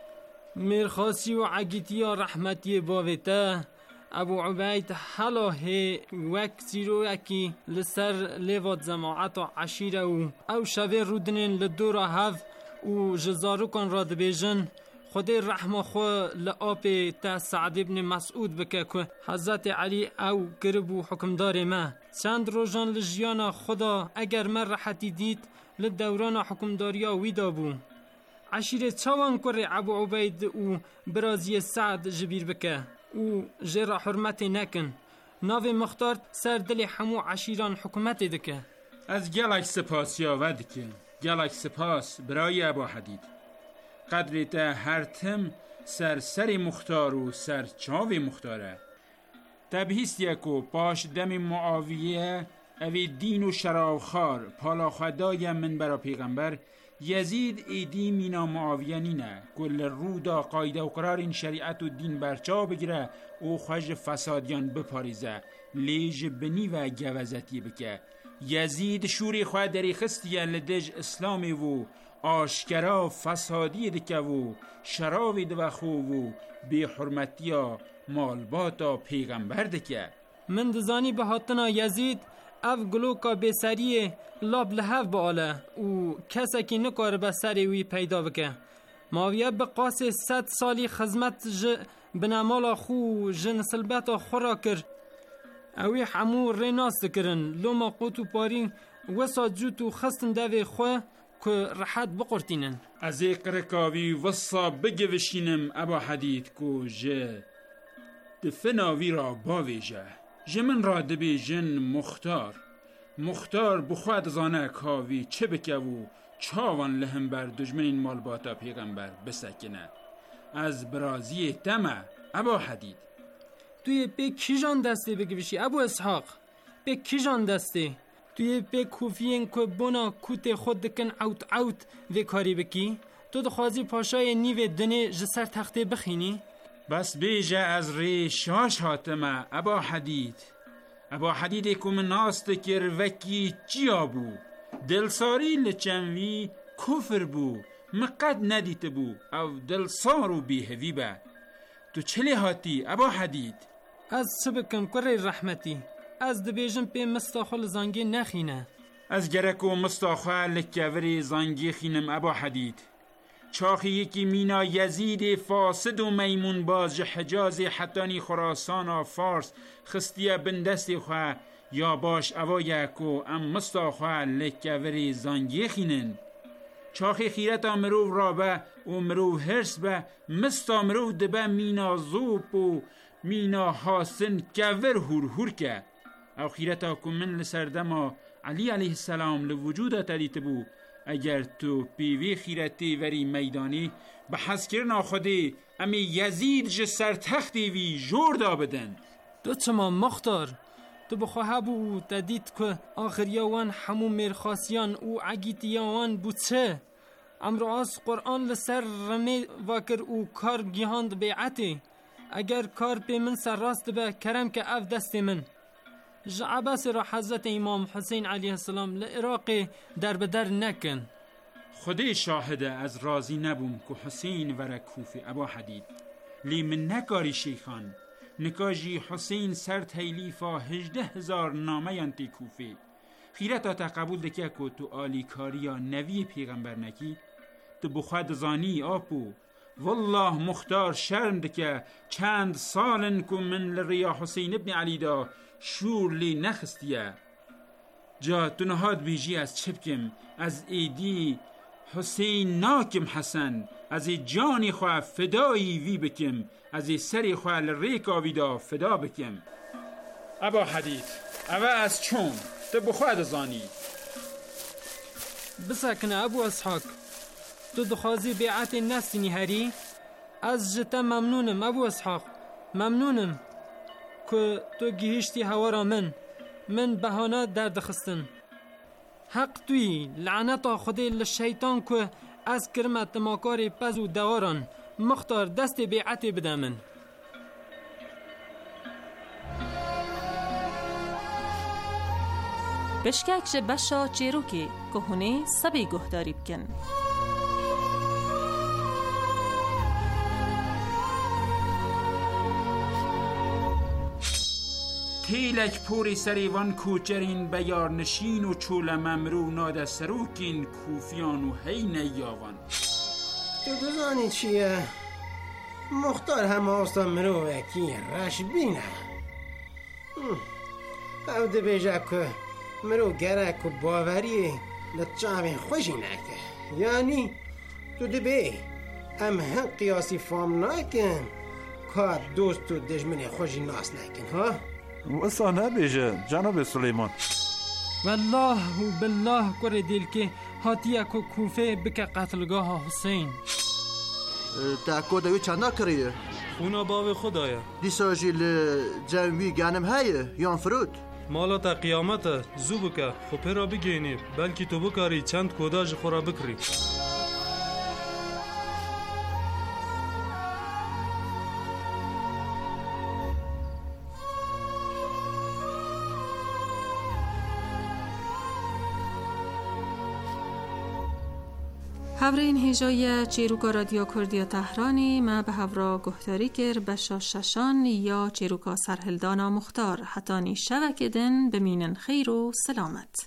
میرخاسی و عگیتیا رحمتی باویتا ابو عبید حلاهی وک زیرو اکی لسر لیوات زماعت و عشیره و او شوی رودنین لدورا هف و جزارو کن را دبیجن خدای رحمه خو لآب تا سعد ابن مسعود بکه که حضرت علی او گربو حکمدار ما چند روزان لجیانا خدا اگر من راحتی دید لدوران حکمداریا ویدا بو عشیره چوان کره ابو عبید و برازی سعد جبیر بکه و جرا حرمت نکن ناو مختار سر دل همو عشیران حکومت دکه. از گلک سپاس یاود که گلک سپاس برای ابو حدید قدر تا هر تم سر مختار و سر چاوی مختاره تبهیست یکو پاش دم معاویه اوی دین و شراوخار پالا خدای من برا پیغمبر یزید ایدی مینا معاویه نینه کل رودا قایده و قرار این شریعت و دین برچا بگیره و خوش فسادیان بپاریزه لیج بنی و گوزتی بکه یزید شوری خواه دری خستیه لدج اسلامی و آشکرا فسادی دکه و شراوی دوخو و بی حرمتیا مالباتا پیغمبر دکه. من دزانی به هاتنا یزید اف گلوکا بسریه لاب لحف باله و کسی که نکار به سری وی پیدا بکه. ماویه به قاس 100 سالی خدمت بنامالا خو نسلبتا خورا کر اوی همو ریناست کرن لوما قوتو پاری وسا جوتو خستن دوی خواه که راحت بقرتینن. از قرکاوی وصا بگوشینم ابا حدید کو جه دفناوی را باویجه جمن را دبی جن مختار بخواد زانه کاوی چه بکوو چاوان لهم بر دجمنین مالباتا پیغمبر بسکنه از برازی تمه ابا حدید. توی به کیجان دسته بگوشی ابو اسحاق؟ به کیجان دسته؟ توی به کوفیین که بنا کوت خود دکن عوت و کاری بکی؟ تو دخوازی پاشای نیو دنه جسر تخته بخینی؟ بس بیجه از ری شاش هاتمه ابا حدید که من ناست کر وکی چیا بو دلساری لچنوی کفر بو مقد ندیت بو او دلسارو بیهوی با تو چلی هاتی ابا حدید؟ از سبکم کره رحمتی از دبیجم پی مستاخل زنگی نخینه از گرکو مستاخل لکوری زنگی خینم ابا حدید. چاخی یکی مینا یزید فاسد و میمون باز حجاز حتانی خراسان و فارس خستیه بندستی خواه یا باش اوا یکو ام مستاخواه لکوری زنگی خینن. چاخی خیرتا مروف رابه و مروف هرس به مستا مروف دبه مینا زوب و مینا حاسن کور هور که او خیرتا که من لسردما علی علیه السلام لوجوده تدیت بو اگر تو پیوی خیرتی وری میدانی به حس کرنا خودی امی یزید جه سرتختی وی جور دا بدن. دو چما مختار تو بخواه بو تدید که آخریاوان همو مرخاسیان و عگیتیاوان بو چه؟ امراز قرآن لسر رمی واکر او کار گیهاند بیعتی اگر کار پی من سر راست به کرم که اف دست من جعباس را حضرت امام حسین علیه السلام لعراق در بدر نکن. خودی شاهده از راضی نبوم که حسین ور کوفی ابا حدید لی من نکاری شیخان نکاجی حسین سر تیلیفا 18,000 نامه ینتی کوفی خیرتا تا قبول دکه که تو آلی کاریا نوی پیغمبر نکی تو بخواد زانی آپو والله مختار شرم دکه چند سالن که من لریا حسین ابن علی دا شور لی نخستیه جا تو نهاد بیجی از چپکم از ایدی حسین ناکم حسن از جانی خواه فدایی وی بکم از سری خواه لریک آویدا فدا بکم. ابا حدید اوه از چون تو بخواد زانی بسکنه ابو اسحاق تو دخوازی بیعت نستینی هری از جتا ممنونم ابو اسحاق ممنونم که تو گیهشتی هوا من بهانه درد خستن حق توی لعنتا خودی لشیطان که از کرمت ماکاری پز و دواران مختار دست بیعت بده من. بشکک بشا چیروکی که هونه سبی گهداری بکن. تیلک پوری سریوان کوچرین بیار نشین و چول ممرو ناده سروکین کوفیان و هی نیاوان. تو دزانی چیه؟ مختار هم آستا مرو اکی رش بینه او ده بیجه که مرو گره که باوری لچاوین خوشی نکه یعنی تو ده بی ام هم قیاسی فام نکن که دوست و دجمن خوشی ناس نکن ها؟ وسا نبیجه جناب سلیمان والله و بالله کره دیل که هاتیه که کوفه بکه قتلگاه حسین تا کودوی چنده کریه؟ اونا باوی خدایه دیسا جیل جنوی گنم هایه یان فرود مالا تا قیامته زو بکه خو پیرا بگینی بلکی تو بکاری چند کوداج خورا بکری هاورین هیجای چیروکا رادیو کردیا تهرانی ما به هورا گهتاری کر بشا ششان یا چیروکا سرهلدانا مختار حتانی شوکدن بمینن خیر و سلامت.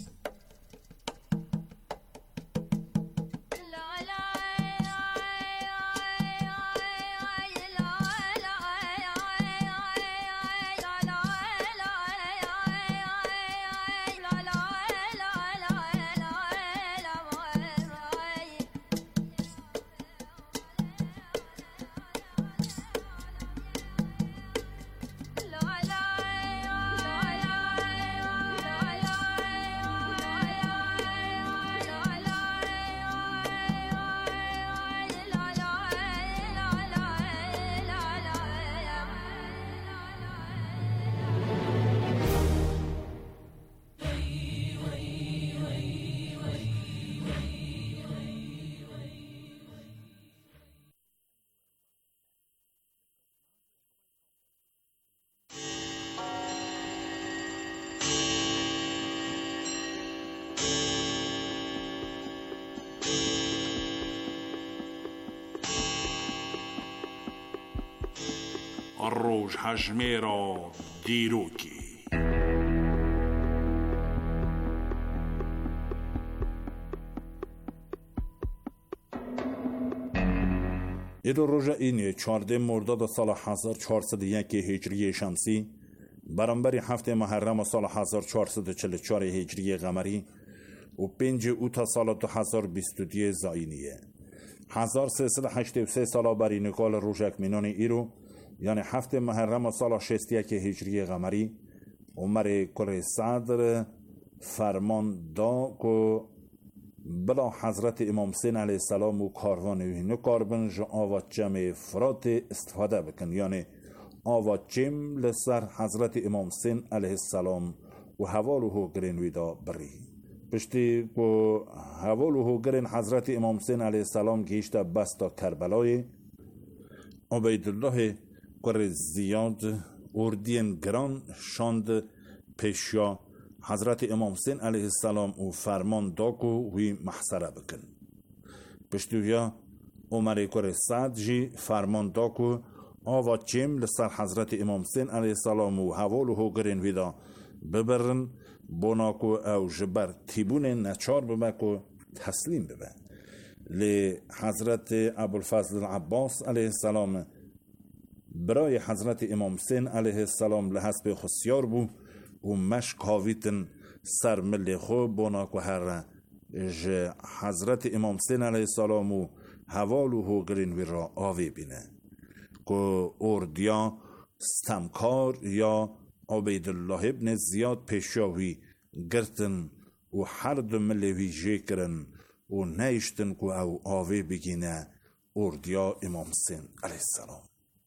الروج هجميرا ديروكي ایرو روژا اینی 14 مرداد سال 1401 هجری شمسی برانبری هفته محرم سال 1444 هجری قمری و 5 اوت سال 2022 زاینیه 1383 سال بری نکال روژک مینان ایرو یعنی هفته محرم سال 61 هجری قمری عمر کل صدر فرمان دا که بلا حضرت امام حسین علیه السلام و کاروان وینو کاربن جا آوات جمع فرات استفاده بکن یعنی آوات جم لسر حضرت امام حسین علیه السلام و حوالو گرین ویدا بری پشتی که حوالو گرین حضرت امام حسین علیه السلام گیشت بستا کربلای عبیدالله قر زیاد اردین گران شاند پیشیا حضرت امام حسین علیه السلام و فرمان داکو وی محصره بکن پشتویا عمر کر سعد جی فرمان داکو آوا چیم لسر حضرت امام حسین علیه السلام و حوالو هو گرین ویدا ببرن بوناکو او جبر تیبون نچار ببکو تسلیم ببن لی حضرت ابوالفضل العباس علیه السلام برای حضرت امام حسین علیه السلام لحسب خسیار بو و مش کاویتن سر ملی خو بوناکو هر حضرت امام حسین علیه السلام و حوالو هو گرین وی را آوی بینه که اردیا ستمکار یا عبیدالله ابن زیاد پیشاوی گرتن و هر دو ملی وی جیکرن و نیشتن که او آوی بگینه اردیا امام حسین علیه السلام.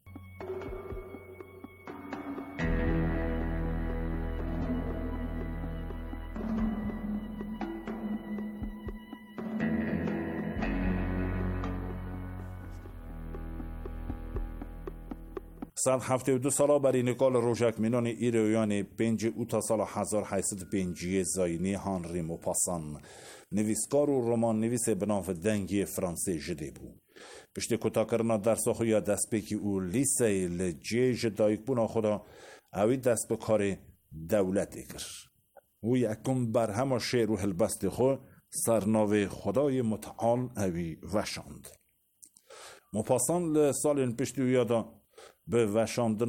سال 72 سالا بری نکال روژک مینان ایرویان 5 اوتا سال 1805 زاینی هانری موپاسان نویسکار و رمان نویس بناف دنگی فرانسه جده بو پشت کتا کرنا درس خویا دست بکی او لیسه لجیج دایک بونا خدا اوی دست به کار دولت اگر و یکم بر همه شعر و هلبست خو سرناوه خدای متعال اوی وشاند موپاسان لسال پشتی یادا به وشاندن